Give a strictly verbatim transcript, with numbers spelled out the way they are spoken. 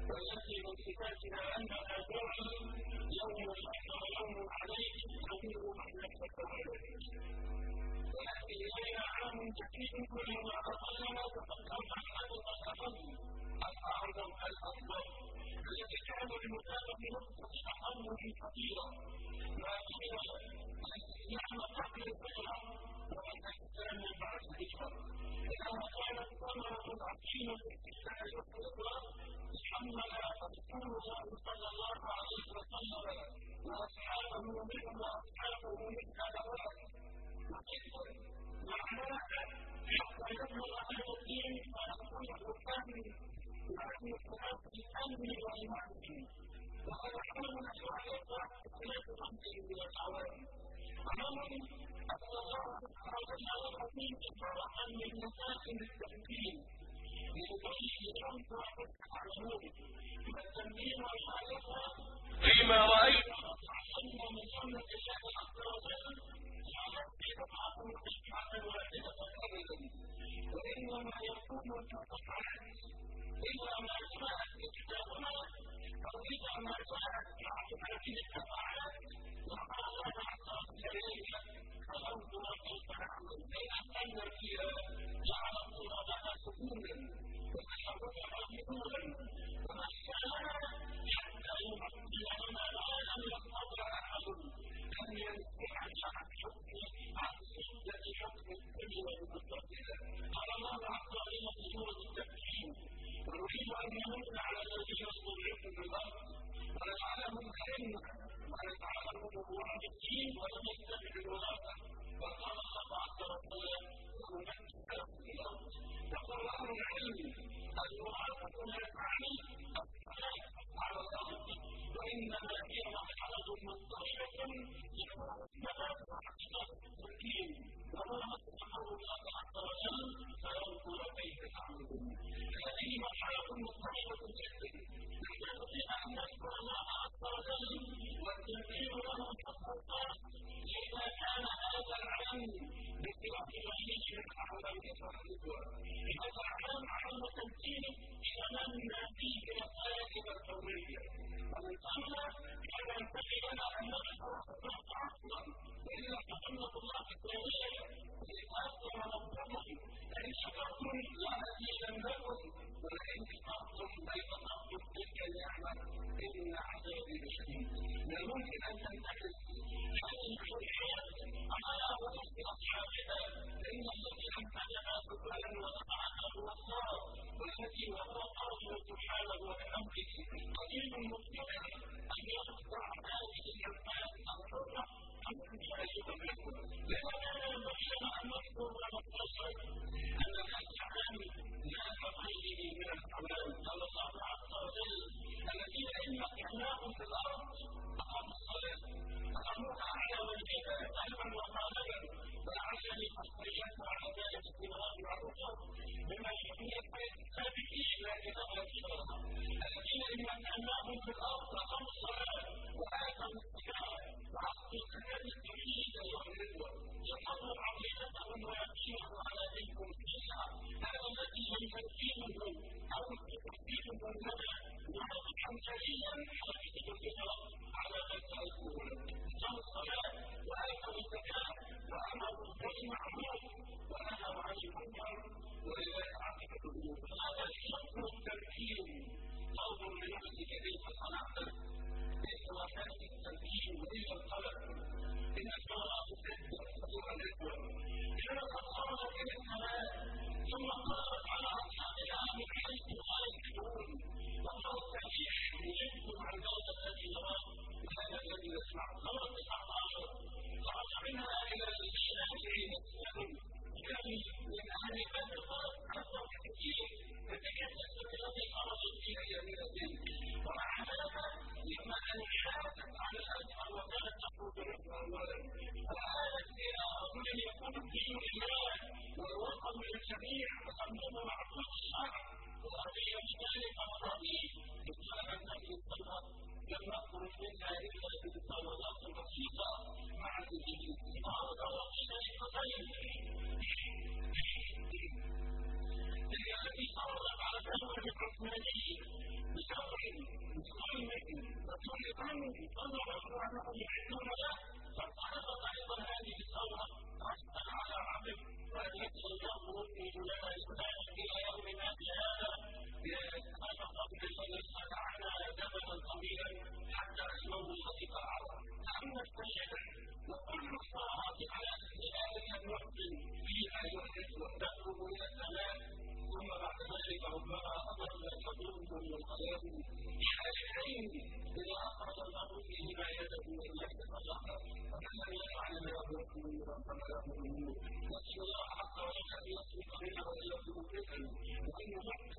والتي من صفاتها أنها دعي يوم الأحد يوم عليك تدور محلك عليك. ولكن لا عام كثير كلما أطلنا تقدم أحد الأحد الأعظم الأفضل الذي كان بمثابة نقطة تحول خطيرة ما بين نعم قبل الهجرة والإحسان بعد الهجرة. إنها كانت ثمرة عظيمة في السعي والإخلاص تحمل رسول الله صلى الله عليه وسلم وأصحابه منهم وأصحابه من كلمات وذكر معناها حتى يبلغ هذا الدين ويكون الحكام وعن الصلاة الأمن والمعروف. وقد حمل الشريعة ثلاث خمسة من الأعوام. أمر أن الله سبحانه وتعالى فيه إشارة من مساكن التمكين ليبين لهم واحد تعلمون والتمكين والحالفة فيما رأيت أن من سنة الله عز وجل على استطاعته صفحة واحدة أبدا وإنما يكون كالصفحات إلا ما جاءت كتابنا أو إذا ما جاءت هذه الصفحات وقال الله عز وجل فالأرض وكيف نعمل بين أن فيها جعل الله لها سكونا وتحركها بدولا ومسكنها حتى يمثل لنا ما لم يستطع أحد أن ينزع عن حكم عن شدة حكم الدنيا وقدرتها. قال الله عز وجل في سورة التكوين ونريد أن نمن على الذين استضعفوا في الأرض ونجعلهم أئمة ونجعلهم الوارثين ونمسك بالوراثة. وقال الله عز وجل ونمسك بالأرض. وقال أهل العلم الوراثة لا تعني الصلاة على الأرض وإنما هي مرحلة مضطربة لها حقيقة الدين وما نسبحه الله عز وجل فينظر كيف تعملون. هذه مرحلة مضطربة جدا نحتاج فيها أن نشكر الله عز وجل والتنفيذ له حقا. إذا كان هذا العلم بخلاف غيره من أعلام الرضوان هذا العلم علم تمكين شملنا فيه رسائل الحرية ومن ثم كان ينبغي لنا أن نشكر الله أصلا وإلا فسنة الله الثانية لتأثر ربكم لئن شكرتم لأزيدنكم ولئن كفرتم ليغفرن تلك النعمة إن عذابي لشديد. لا يمكن أن تنتهز هذه الحياة على وجه أصحابها فإن الذي أنتجها سبحانه وتعالى هو الله والذي وهو قادر سبحانه وبحمده قدير مقتدر أن يقطع هذه الأنفاس الحرة عن أيها الإخوة. لهذا ينبغي لنا أن نذكر ونستشعر أن الإسلام لا كغيره من الأعمال. قال الله عز وجل الذين إن مكناهم في الأرض أقاموا الصلاة أقاموها على وجهها قلبا وقالبا ولعلني أصليت على ذلك استمرار معروفة بما يكون السابقين لا إله إلا الله. الذين إن مكناهم في الأرض أقاموا الصلاة وآتوا الزكاة وعطوا الزكاة التوحيد والرضوان يقروا عقيدتهم ويقيموا على دينكم فيها. هذا الذي يمكنهم أو يمكنهم لنا واضحا جليا حديث الهجرة على ذلك الأمور. صلوا الصلاة وآتوا الزكاة وأمروا بالمعروف ونهوا عن المنكر ولله عاقبة الأمور. هذا شرط التمكين. انظر لنفسك كيف صنعت بإصلاحات التمكين وإلى القلق إن الصلاة تسد أيها الإخوة. كما قد صارت إلى الصلاة ثم قالت على أصحابها من حيث لا يشعرون وقال التاريخ يجب عن هذا الذي نراه وهذا الذي نسمع. صورة تسعة عشر خرج منها إلى الشافعين يسألون كم من أهل بدر أكثر كثير فتكلم الذي خرجت فيها يمينتين. ومع هذا لما أن حافظ على الأزهر وكانت تقول برفع الولد وآلت إلى رجل يكون الدين لله والوطن للجميع وسموه معقول الشرع وأبي بذلك الرأي بسبب الناس الصلاة لم نخرج منها إلا بصلوات بسيطة مع الدين. قال وفي ذلك غير الله سبحانه يعدون له فانطلقت ايضا هذه الثوره ردا على عبد والتي يمر في بلاد الاسلام الى يومنا هذا خلق بالله خلعنا زمنا طويلا حتى اسمه الخليفه الاعظم لان السيد وكل الصلاه على ذلك الوقت فيها يحدث وتقرب الى السماء ثم بعد ذلك ربما اضل صدوق من القيام حالين اذا اخرج الله فيهما يده من نفس الصلاه ومن لم يفعل ما يقول ربما يقول نسال الله عز وجل ان يصرف بنا وان يكون فتنا وان يحق